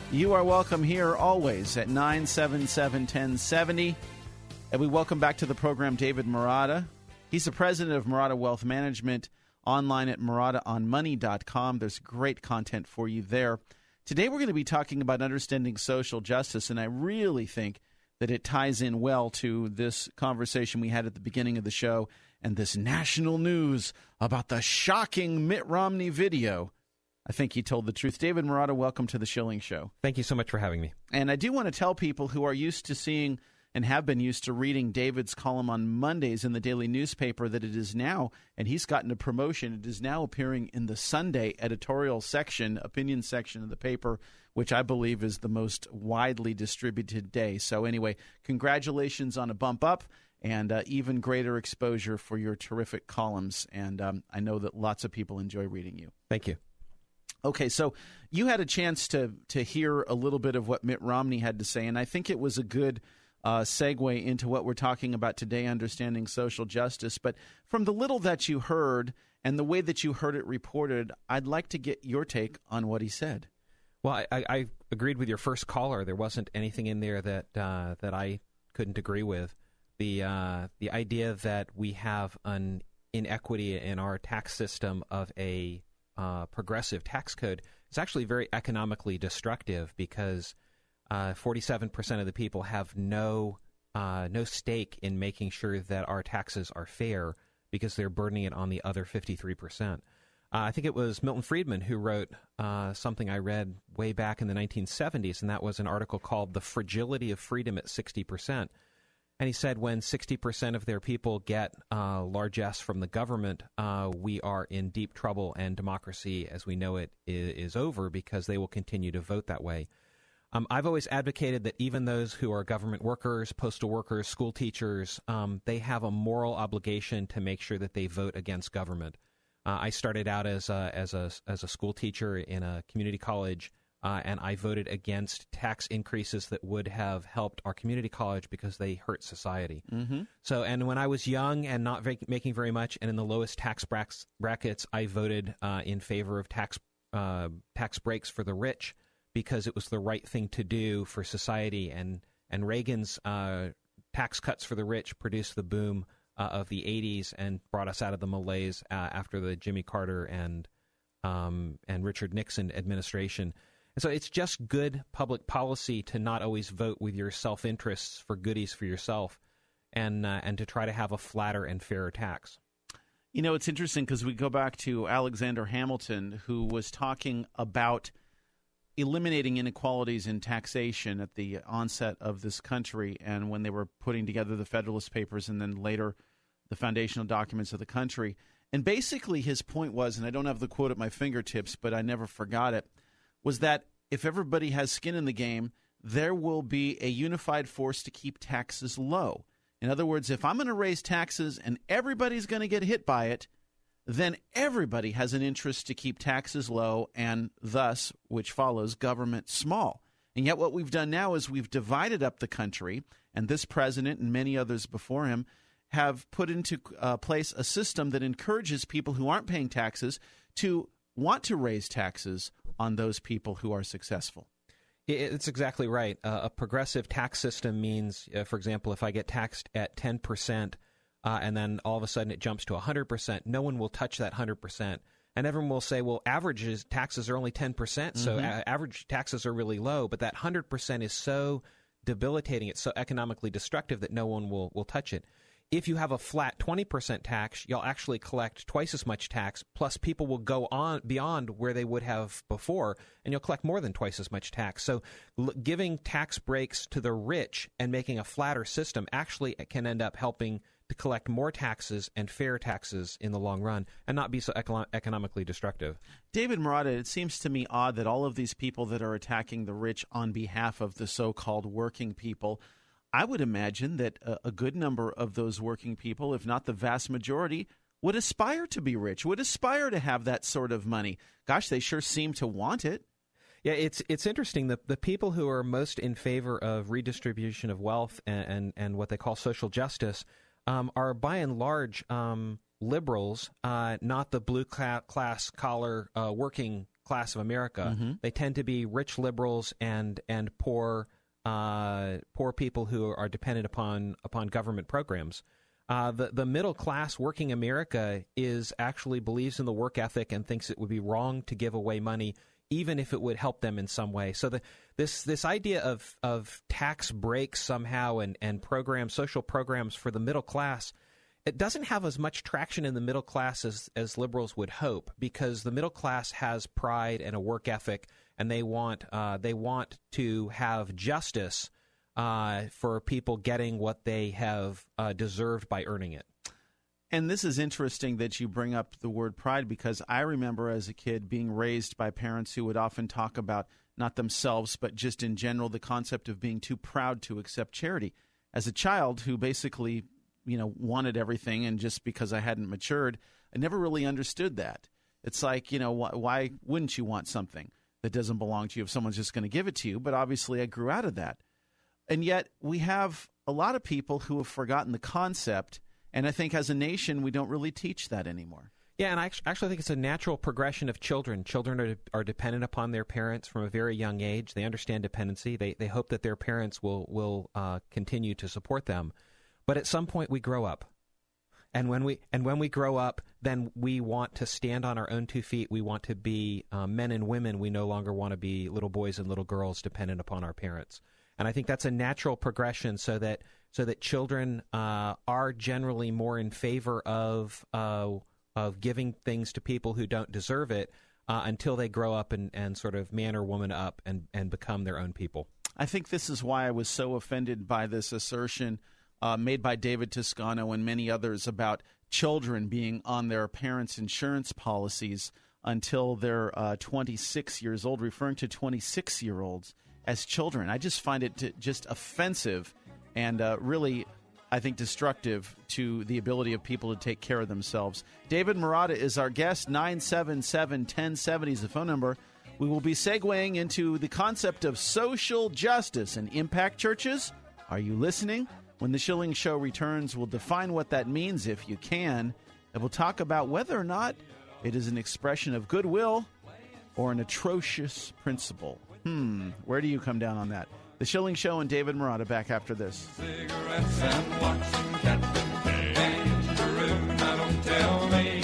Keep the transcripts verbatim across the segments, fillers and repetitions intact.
You are welcome here always at nine seven seven, one oh seven oh. And we welcome back to the program David Marotta. He's the president of Marotta Wealth Management, online at marotta on money dot com. There's great content for you there. Today we're going to be talking about understanding social justice, and I really think that it ties in well to this conversation we had at the beginning of the show and this national news about the shocking Mitt Romney video. I think he told the truth. David Marotta, welcome to the Schilling Show. Thank you so much for having me. And I do want to tell people who are used to seeing and have been used to reading David's column on Mondays in the daily newspaper that it is now, and he's gotten a promotion, it is now appearing in the Sunday editorial section, opinion section of the paper, which I believe is the most widely distributed day. So anyway, congratulations on a bump up and uh, even greater exposure for your terrific columns. And um, I know that lots of people enjoy reading you. Thank you. Okay, so you had a chance to to hear a little bit of what Mitt Romney had to say, and I think it was a good uh, segue into what we're talking about today, understanding social justice. But from the little that you heard and the way that you heard it reported, I'd like to get your take on what he said. Well, I, I agreed with your first caller. There wasn't anything in there that uh, that I couldn't agree with. The uh, the idea that we have an inequity in our tax system of a Uh, progressive tax code is actually very economically destructive because uh, forty-seven percent of the people have no uh, no stake in making sure that our taxes are fair because they're burdening it on the other fifty-three percent. Uh, I think it was Milton Friedman who wrote uh, something I read way back in the nineteen seventies, and that was an article called The Fragility of Freedom at sixty percent. And he said when sixty percent of their people get uh, largesse from the government, uh, we are in deep trouble, and democracy as we know it is, is over because they will continue to vote that way. Um, I've always advocated that even those who are government workers, postal workers, school teachers, um, they have a moral obligation to make sure that they vote against government. Uh, I started out as a, as a, as a school teacher in a community college, Uh, and I voted against tax increases that would have helped our community college because they hurt society. Mm-hmm. So, and when I was young and not va- making very much and in the lowest tax brax- brackets, I voted uh, in favor of tax uh, tax breaks for the rich because it was the right thing to do for society. And, and Reagan's uh, tax cuts for the rich produced the boom uh, of the eighties and brought us out of the malaise uh, after the Jimmy Carter and um, and Richard Nixon administration. And so it's just good public policy to not always vote with your self-interests for goodies for yourself and uh, and to try to have a flatter and fairer tax. You know, it's interesting because we go back to Alexander Hamilton, who was talking about eliminating inequalities in taxation at the onset of this country and when they were putting together the Federalist Papers and then later the foundational documents of the country. And basically his point was, and I don't have the quote at my fingertips, but I never forgot it, was that if everybody has skin in the game, there will be a unified force to keep taxes low. In other words, if I'm going to raise taxes and everybody's going to get hit by it, then everybody has an interest to keep taxes low and thus, which follows, government small. And yet what we've done now is we've divided up the country, and this president and many others before him have put into uh, place a system that encourages people who aren't paying taxes to want to raise taxes on those people who are successful. It's exactly right. Uh, a progressive tax system means, uh, for example, if I get taxed at ten percent uh, and then all of a sudden it jumps to one hundred percent, no one will touch that one hundred percent. And everyone will say, well, averages taxes are only ten percent, so mm-hmm. a- average taxes are really low. But that one hundred percent is so debilitating, it's so economically destructive that no one will, will touch it. If you have a flat twenty percent tax, you'll actually collect twice as much tax, plus people will go on beyond where they would have before, and you'll collect more than twice as much tax. So l- giving tax breaks to the rich and making a flatter system actually can end up helping to collect more taxes and fair taxes in the long run and not be so eco- economically destructive. David Marotta, it seems to me odd that all of these people that are attacking the rich on behalf of the so-called working people, I would imagine that a, a good number of those working people, if not the vast majority, would aspire to be rich, would aspire to have that sort of money. Gosh, they sure seem to want it. Yeah, it's it's interesting. The the people who are most in favor of redistribution of wealth and, and, and what they call social justice um, are by and large um, liberals, uh, not the blue class collar uh, working class of America. Mm-hmm. They tend to be rich liberals and and poor uh, poor people who are dependent upon upon government programs. Uh, the the middle class working America is actually believes in the work ethic and thinks it would be wrong to give away money, even if it would help them in some way. So the, this this idea of of tax breaks somehow and and programs, social programs for the middle class, it doesn't have as much traction in the middle class as, as liberals would hope, because the middle class has pride and a work ethic, and they want uh, they want to have justice uh, for people getting what they have uh, deserved by earning it. And this is interesting that you bring up the word pride, because I remember as a kid being raised by parents who would often talk about not themselves, but just in general the concept of being too proud to accept charity. As a child who basically you know, wanted everything, and just because I hadn't matured, I never really understood that. It's like, you know, wh- why wouldn't you want something that doesn't belong to you if someone's just going to give it to you? But obviously I grew out of that. And yet we have a lot of people who have forgotten the concept, and I think as a nation we don't really teach that anymore. Yeah, and I actually think it's a natural progression of children. Children are are dependent upon their parents from a very young age. They understand dependency. They they hope that their parents will, will uh, continue to support them. But at some point we grow up, and when we and when we grow up, then we want to stand on our own two feet. We want to be uh, men and women. We no longer want to be little boys and little girls dependent upon our parents. And I think that's a natural progression, so that so that children uh, are generally more in favor of uh, of giving things to people who don't deserve it uh, until they grow up and, and sort of man or woman up and, and become their own people. I think this is why I was so offended by this assertion Uh, made by David Toscano and many others about children being on their parents' insurance policies until they're uh, twenty-six years old, referring to twenty-six-year-olds as children. I just find it to, just offensive and uh, really, I think, destructive to the ability of people to take care of themselves. David Marotta is our guest. nine seven seven, one oh seven oh is the phone number. We will be segueing into the concept of social justice and impact churches. Are you listening? When the Schilling Show returns, we'll define what that means, if you can, and we'll talk about whether or not it is an expression of goodwill or an atrocious principle. Hmm, where do you come down on that? The Schilling Show and David Marotta back after this. Cigarettes and watching Captain Kangaroo. Now don't tell me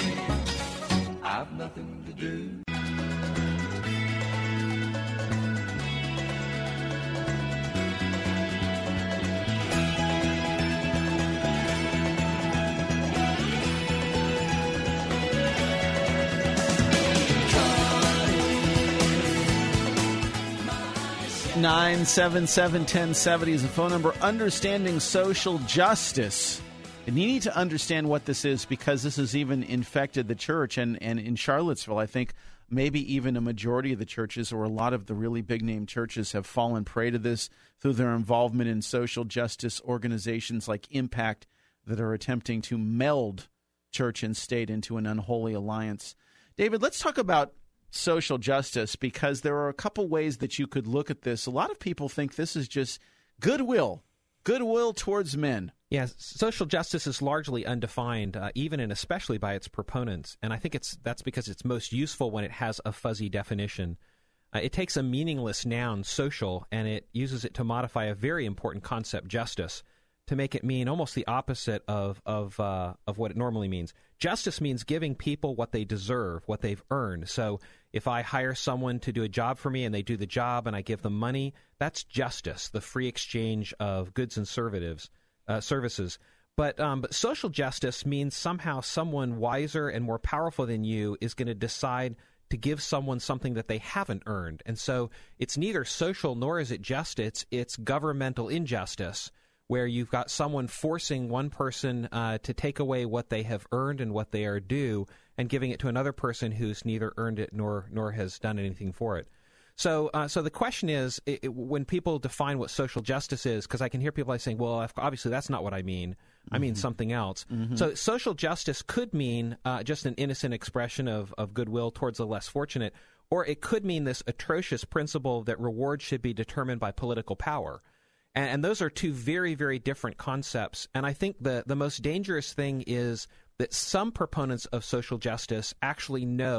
I've nothing to do. nine seven seven, one oh seven oh is the phone number. Understanding social justice. And you need to understand what this is, because this has even infected the church. And, and in Charlottesville, I think maybe even a majority of the churches, or a lot of the really big-name churches, have fallen prey to this through their involvement in social justice organizations like Impact that are attempting to meld church and state into an unholy alliance. David, let's talk about social justice, because there are a couple ways that you could look at this. A lot of people think this is just goodwill, goodwill towards men. Yes, social justice is largely undefined, uh, even and especially by its proponents, and I think it's that's because it's most useful when it has a fuzzy definition. Uh, it takes a meaningless noun, social, and it uses it to modify a very important concept, justice, to make it mean almost the opposite of of uh, of what it normally means. Justice means giving people what they deserve, what they've earned. So if I hire someone to do a job for me and they do the job and I give them money, that's justice, the free exchange of goods and services. Uh, services. But, um, but social justice means somehow someone wiser and more powerful than you is going to decide to give someone something that they haven't earned. And so it's neither social nor is it justice, it's governmental injustice, where you've got someone forcing one person uh, to take away what they have earned and what they are due and giving it to another person who's neither earned it nor nor has done anything for it. So uh, so the question is, it, it, when people define what social justice is, because I can hear people like saying, well, obviously that's not what I mean. Mm-hmm. I mean something else. Mm-hmm. So social justice could mean uh, just an innocent expression of, of goodwill towards the less fortunate, or it could mean this atrocious principle that rewards should be determined by political power. And, and those are two very, very different concepts. And I think the, the most dangerous thing is that some proponents of social justice actually know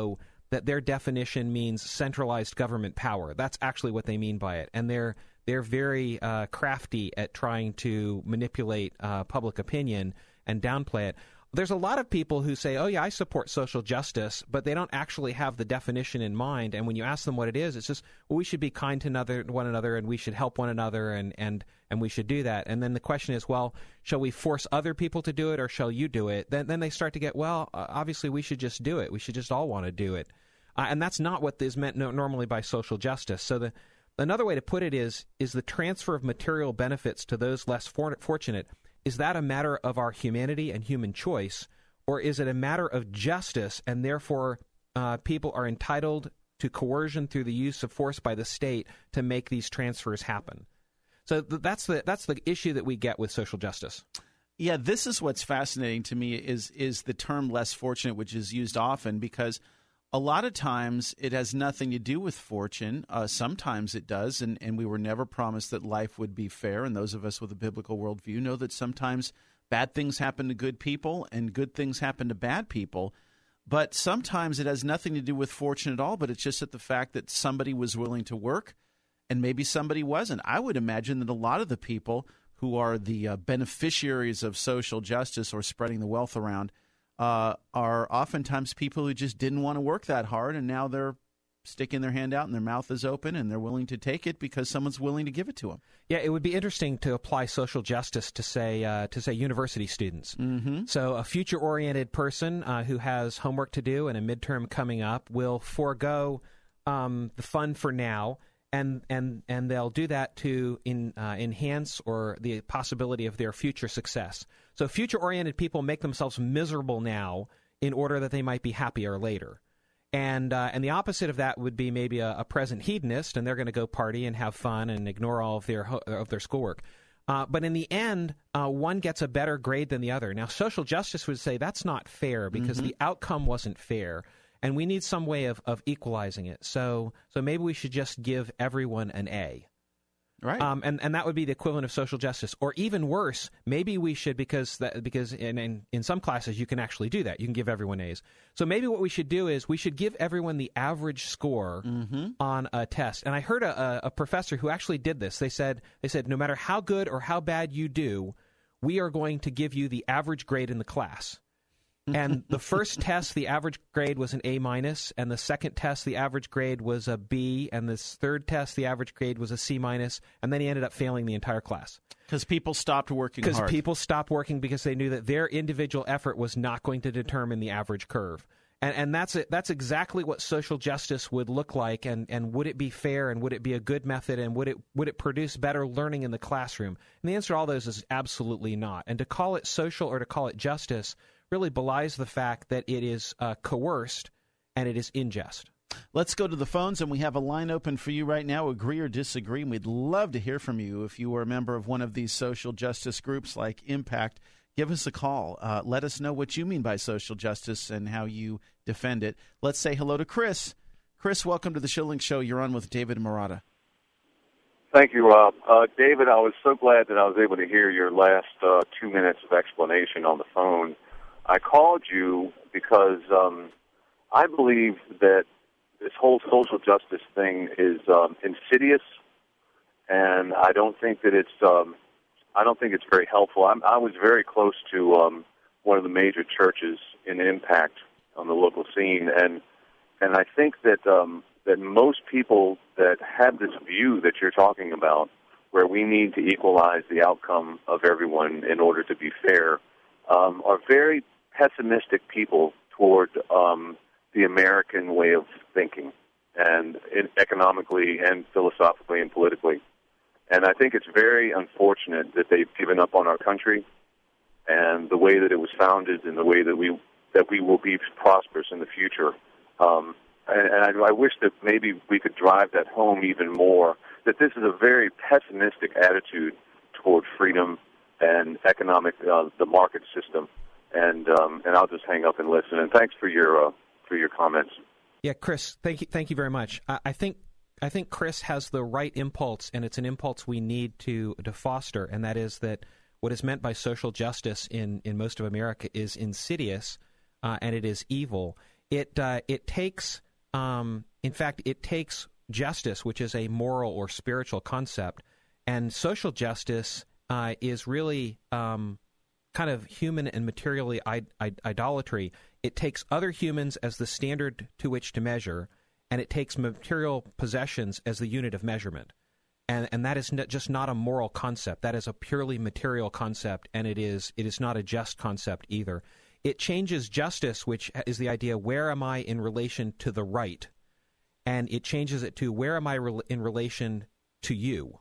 that their definition means centralized government power. That's actually what they mean by it, and they're they're very uh, crafty at trying to manipulate uh, public opinion and downplay it. There's a lot of people who say, oh, yeah, I support social justice, but they don't actually have the definition in mind. And when you ask them what it is, it's just, well, we should be kind to another, one another, and we should help one another, and, and, and we should do that. And then the question is, well, shall we force other people to do it, or shall you do it? Then, then they start to get, well, uh, obviously we should just do it. We should just all want to do it. Uh, and that's not what is meant no, normally by social justice. So the another way to put it is, is the transfer of material benefits to those less for, fortunate. Is that a matter of our humanity and human choice, or is it a matter of justice, and therefore uh, people are entitled to coercion through the use of force by the state to make these transfers happen? So th- that's the that's the issue that we get with social justice. Yeah, this is what's fascinating to me is is the term less fortunate, which is used often, because a lot of times it has nothing to do with fortune. Uh, sometimes it does, and, and we were never promised that life would be fair. And those of us with a biblical worldview know that sometimes bad things happen to good people and good things happen to bad people. But sometimes it has nothing to do with fortune at all, but it's just that the fact that somebody was willing to work and maybe somebody wasn't. I would imagine that a lot of the people who are the uh, beneficiaries of social justice or spreading the wealth around Uh, are oftentimes people who just didn't want to work that hard, and now they're sticking their hand out and their mouth is open and they're willing to take it because someone's willing to give it to them. Yeah, it would be interesting to apply social justice to say uh, to say university students. Mm-hmm. So a future-oriented person uh, who has homework to do and a midterm coming up will forego um, the fun for now. And, and and they'll do that to in, uh, enhance or the possibility of their future success. So future-oriented people make themselves miserable now in order that they might be happier later. And uh, and the opposite of that would be maybe a, a present hedonist, and they're going to go party and have fun and ignore all of their ho- of their schoolwork. Uh, but in the end, uh, one gets a better grade than the other. Now, social justice would say that's not fair because mm-hmm. the outcome wasn't fair. And we need some way of, of equalizing it. So so maybe we should just give everyone an A. Right. Um, and, and that would be the equivalent of social justice. Or even worse, maybe we should, because that, because in, in, in some classes you can actually do that. You can give everyone A's. So maybe what we should do is we should give everyone the average score mm-hmm. on a test. And I heard a, a professor who actually did this. They said, they said, no matter how good or how bad you do, we are going to give you the average grade in the class. And the first test, the average grade was an A minus, and the second test, the average grade was a B, and this third test, the average grade was a C minus, and then he ended up failing the entire class. Because people stopped working hard. Because people stopped working because they knew that their individual effort was not going to determine the average curve. And and that's it. That's exactly what social justice would look like, and, and would it be fair, and would it be a good method, and would it would it produce better learning in the classroom? And the answer to all those is absolutely not. And to call it social or to call it justice really belies the fact that it is uh, coerced and it is unjust. Let's go to the phones, and we have a line open for you right now. Agree or disagree, and we'd love to hear from you. If you are a member of one of these social justice groups like Impact, give us a call. Uh, let us know what you mean by social justice and how you defend it. Let's say hello to Chris. Chris, welcome to the Schilling Show. You're on with David and Marotta. Thank you, Rob. Uh, David, I was so glad that I was able to hear your last uh, two minutes of explanation on the phone. I called you because um, I believe that this whole social justice thing is um, insidious, and I don't think that it's um, I don't think it's very helpful. I'm, I was very close to um, one of the major churches in Impact on the local scene, and and I think that um, that most people that have this view that you're talking about, where we need to equalize the outcome of everyone in order to be fair, um, are very pessimistic people toward um, the American way of thinking, and in, economically and philosophically and politically. And I think it's very unfortunate that they've given up on our country and the way that it was founded and the way that we that we will be prosperous in the future. Um, and and I, I wish that maybe we could drive that home even more, that this is a very pessimistic attitude toward freedom and economic, uh, the market system. And um, and I'll just hang up and listen. And thanks for your uh, for your comments. Yeah, Chris, thank you, thank you very much. I, I think I think Chris has the right impulse, and it's an impulse we need to to foster, and that is that what is meant by social justice in, in most of America is insidious, uh, and it is evil. It uh, it takes um, in fact, it takes justice, which is a moral or spiritual concept, and social justice uh, is really um, kind of human and materially I- I- idolatry. It takes other humans as the standard to which to measure, and it takes material possessions as the unit of measurement. And and that is n- just not a moral concept. That is a purely material concept, and it is it is not a just concept either. It changes justice, which is the idea, where am I in relation to the right? And it changes it to, where am I re- in relation to you?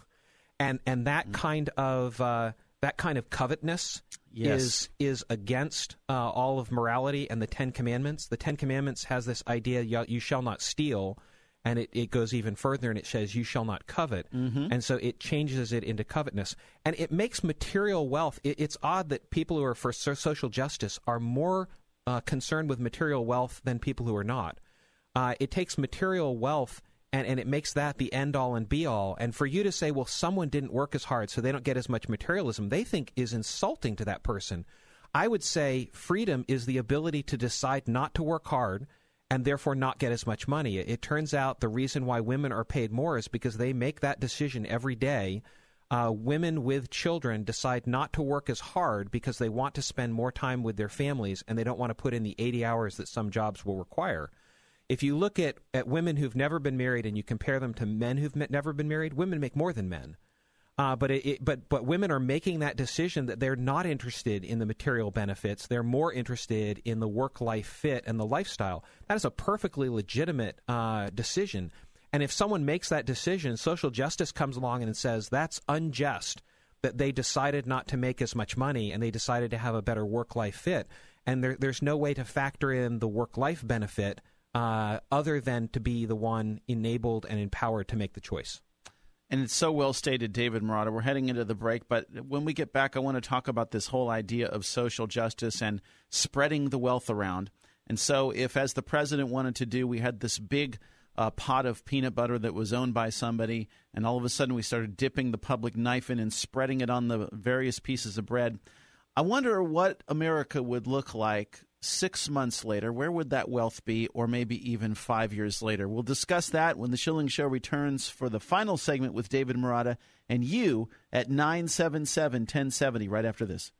And and that mm-hmm. kind of uh, that kind of covetousness yes. is is against uh, all of morality and the Ten Commandments. The Ten Commandments has this idea, you shall not steal. And it, it goes even further, and it says, you shall not covet. Mm-hmm. And so it changes it into covetousness. And it makes material wealth. It, it's odd that people who are for so- social justice are more uh, concerned with material wealth than people who are not. Uh, it takes material wealth, and, and it makes that the end-all and be-all. And for you to say, well, someone didn't work as hard, so they don't get as much materialism, they think is insulting to that person. I would say freedom is the ability to decide not to work hard, and therefore not get as much money. It, it turns out the reason why women are paid more is because they make that decision every day. Uh, women with children decide not to work as hard because they want to spend more time with their families, and they don't want to put in the eighty hours that some jobs will require. If you look at, at women who've never been married and you compare them to men who've met, never been married, women make more than men. Uh, but it, it, but but women are making that decision that they're not interested in the material benefits. They're more interested in the work-life fit and the lifestyle. That is a perfectly legitimate uh, decision. And if someone makes that decision, social justice comes along and says that's unjust, that they decided not to make as much money and they decided to have a better work-life fit. And there, there's no way to factor in the work-life benefit uh, other than to be the one enabled and empowered to make the choice. And it's so well stated, David Marotta. We're heading into the break, but when we get back, I want to talk about this whole idea of social justice and spreading the wealth around. And so if, as the president wanted to do, we had this big uh, pot of peanut butter that was owned by somebody, and all of a sudden we started dipping the public knife in and spreading it on the various pieces of bread, I wonder what America would look like six months later. Where would that wealth be, or maybe even five years later? We'll discuss that when the Schilling Show returns for the final segment with David Marotta and you at nine seven seven, one oh seven oh right after this.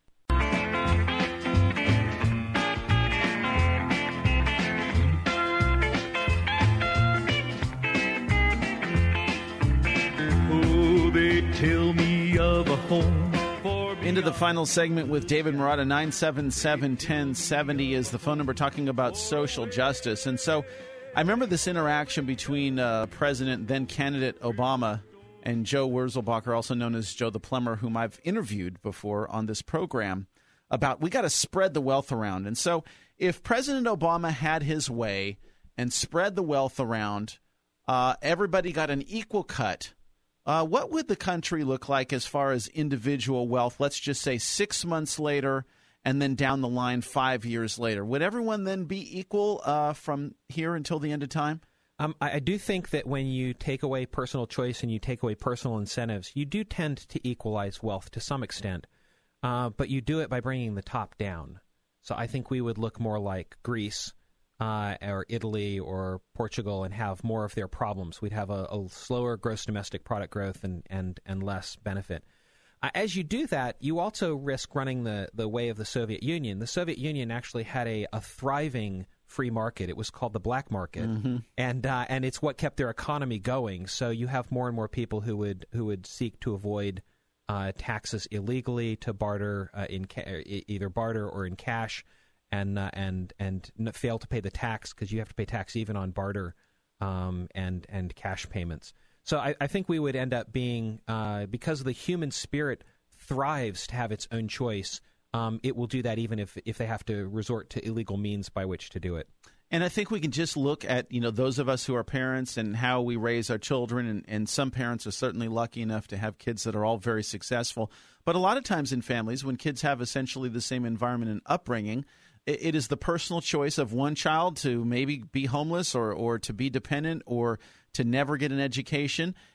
Oh, they tell me of a home. Into the final segment with David Marotta. Nine seven seven, one oh seven oh is the phone number, talking about social justice. And so I remember this interaction between uh, President, then candidate Obama, and Joe Wurzelbacher, also known as Joe the Plumber, whom I've interviewed before on this program, about we got to spread the wealth around. And so if President Obama had his way and spread the wealth around, uh, everybody got an equal cut. Uh, what would the country look like as far as individual wealth, let's just say six months later and then down the line five years later? Would everyone then be equal uh, from here until the end of time? Um, I, I do think that when you take away personal choice and you take away personal incentives, you do tend to equalize wealth to some extent, uh, but you do it by bringing the top down. So I think we would look more like Greece, Uh, or Italy or Portugal, and have more of their problems. We'd have a, a slower gross domestic product growth and, and, and less benefit. Uh, as you do that, you also risk running the, the way of the Soviet Union. The Soviet Union actually had a, a thriving free market. It was called the black market, mm-hmm. and uh, and it's what kept their economy going. So you have more and more people who would who would seek to avoid uh, taxes illegally, to barter uh, in ca- either barter or in cash. And uh, and and fail to pay the tax, because you have to pay tax even on barter um, and and cash payments. So I, I think we would end up being, uh, because the human spirit thrives to have its own choice, um, it will do that even if if they have to resort to illegal means by which to do it. And I think we can just look at, you know, those of us who are parents and how we raise our children. And, and some parents are certainly lucky enough to have kids that are all very successful. But a lot of times in families, when kids have essentially the same environment and upbringing, it is the personal choice of one child to maybe be homeless or, or to be dependent or to never get an education.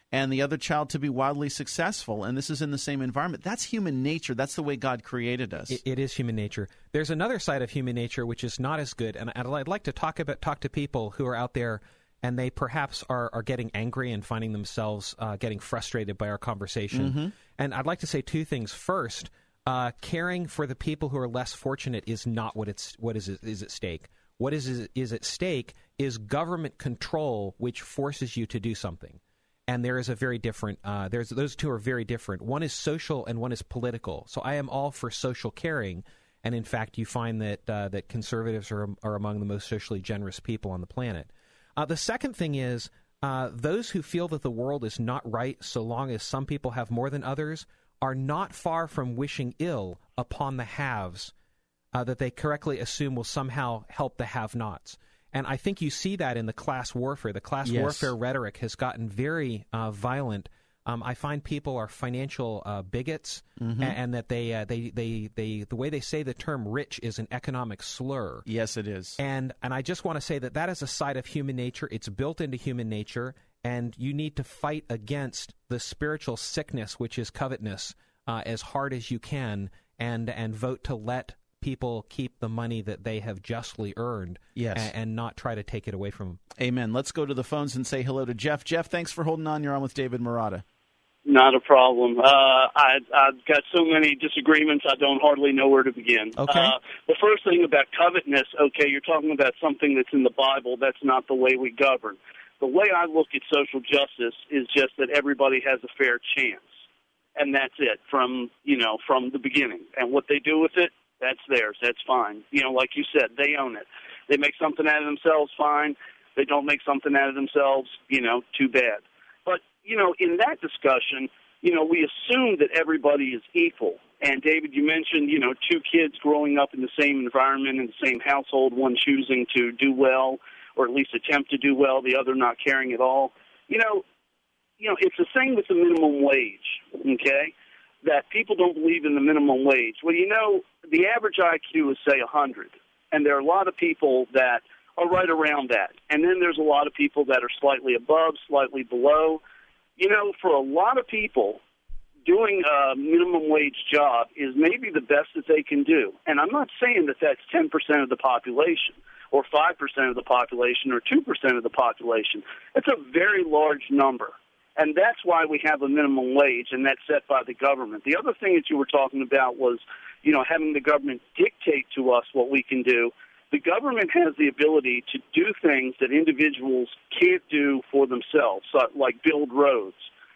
and the other child to be wildly successful, and this is in the same environment. That's human nature. That's the way God created us. It, it is human nature. There's another side of human nature which is not as good, and I'd like to talk about talk to people who are out there and they perhaps are, are getting angry and finding themselves uh, getting frustrated by our conversation. Mm-hmm. And I'd like to say two things. First, uh, caring for the people who are less fortunate is not what it's what is is at stake. What is is, is at stake is government control, which forces you to do something. And there is a very different. Uh, there's those two are very different. One is social, and one is political. So I am all for social caring, and in fact, you find that uh, that conservatives are are among the most socially generous people on the planet. Uh, the second thing is uh, those who feel that the world is not right so long as some people have more than others are not far from wishing ill upon the haves uh, that they correctly assume will somehow help the have-nots. And I think you see that in the class warfare. The class yes. warfare rhetoric has gotten very uh, violent. Um, I find people are financial uh, bigots, mm-hmm. and, and that they, uh, they, they, they, the way they say the term "rich" is an economic slur. Yes, it is. And and I just want to say that that is a side of human nature. It's built into human nature, and you need to fight against the spiritual sickness, which is covetousness, uh, as hard as you can, and and vote to let people keep the money that they have justly earned, yes. and, and not try to take it away from them. Amen. Let's go to the phones and say hello to Jeff. Jeff, thanks for holding on. You're on with David Marotta. Not a problem. Uh, I, I've got so many disagreements, I don't hardly know where to begin. Okay. Uh, the first thing about covetousness, okay, you're talking about something that's in the Bible. That's not the way we govern. The way I look at social justice is just that everybody has a fair chance, and that's it from, you know, from the beginning. And what they do with it, that's theirs. That's fine. You know, like you said, they own it. They make something out of themselves, fine. They don't make something out of themselves, you know, too bad. But, you know, in that discussion, you know, we assume that everybody is equal. And, David, you mentioned, you know, two kids growing up in the same environment, in the same household, one choosing to do well or at least attempt to do well, the other not caring at all. You know, you know, it's the same with the minimum wage, okay, that people don't believe in the minimum wage. Well, you know, the average I Q is, say, one hundred, and there are a lot of people that are right around that. And then there's a lot of people that are slightly above, slightly below. You know, for a lot of people, doing a minimum wage job is maybe the best that they can do. And I'm not saying that that's ten percent of the population or five percent of the population or two percent of the population. It's a very large number. And that's why we have a minimum wage, and that's set by the government. The other thing that you were talking about was, you know, having the government dictate to us what we can do. The government has the ability to do things that individuals can't do for themselves, like build roads.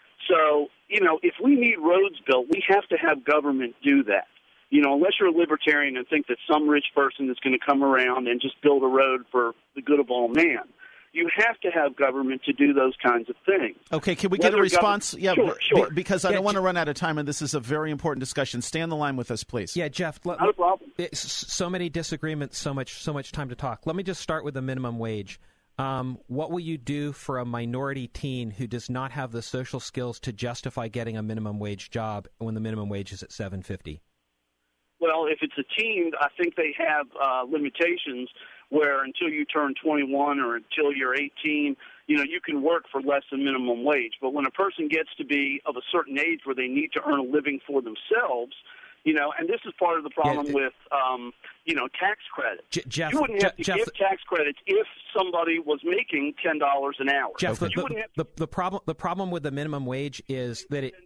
So, you know, if we need roads built, we have to have government do that. You know, unless you're a libertarian and think that some rich person is going to come around and just build a road for the good of all man. You have to have government to do those kinds of things. Okay, can we get Whether a response? Yeah, sure, sure. B- because I yeah, don't want to Je- run out of time, and this is a very important discussion. Stay on the line with us, please. Yeah, Jeff. Let, Not a problem. So many disagreements, so much, so much time to talk. Let me just start with the minimum wage. Um, what will you do for a minority teen who does not have the social skills to justify getting a minimum wage job when the minimum wage is at seven fifty? Well, if it's a teen, I think they have uh, limitations where until you turn twenty-one or until you're eighteen, you know, you can work for less than minimum wage. But when a person gets to be of a certain age where they need to earn a living for themselves, you know, and this is part of the problem yeah, with, um, you know, tax credit. J- Jeff, you wouldn't have to Jeff, give tax credits if somebody was making ten dollars an hour. Jeff, you the, wouldn't have the, the, the problem the problem with the minimum wage is that it.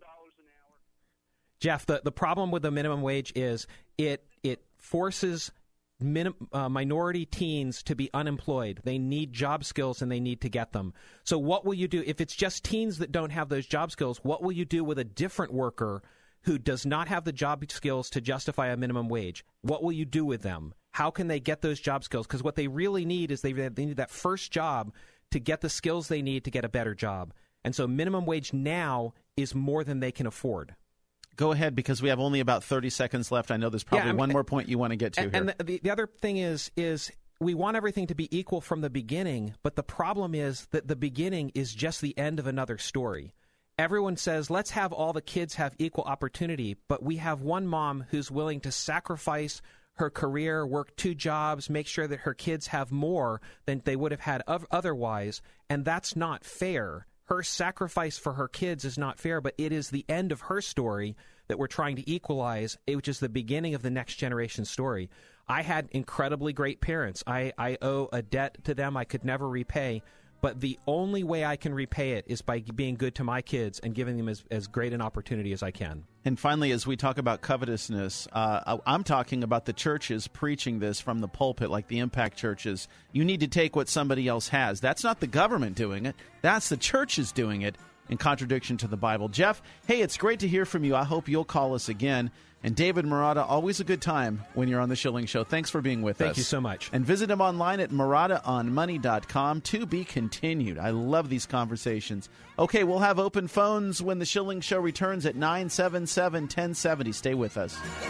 Jeff, the, the problem with the minimum wage is it it forces minim, uh, minority teens to be unemployed. They need job skills and they need to get them. So what will you do if it's just teens that don't have those job skills? What will you do with a different worker who does not have the job skills to justify a minimum wage? What will you do with them? How can they get those job skills? Because what they really need is they, they need that first job to get the skills they need to get a better job. And so minimum wage now is more than they can afford. Go ahead, because we have only about thirty seconds left. I know there's probably yeah, I mean, one more point you want to get to and, here. And the, the, the other thing is, is we want everything to be equal from the beginning, but the problem is that the beginning is just the end of another story. Everyone says, let's have all the kids have equal opportunity, but we have one mom who's willing to sacrifice her career, work two jobs, make sure that her kids have more than they would have had otherwise, and that's not fair. her sacrifice for her kids is not fair, but it is the end of her story that we're trying to equalize, which is the beginning of the next generation story. I had incredibly great parents. I, I owe a debt to them I could never repay, but the only way I can repay it is by being good to my kids and giving them as, as great an opportunity as I can. And finally, as we talk about covetousness, uh, I'm talking about the churches preaching this from the pulpit, like the Impact churches. You need to take what somebody else has. That's not the government doing it. That's the churches doing it in contradiction to the Bible. Jeff, hey, it's great to hear from you. I hope you'll call us again. And David Marotta, always a good time when you're on the Schilling Show. Thanks for being with Thank us. you so much. And visit him online at marotta on money dot com. To be continued. I love these conversations. Okay, we'll have open phones when the Schilling Show returns at nine seven seven, one oh seven oh. Stay with us.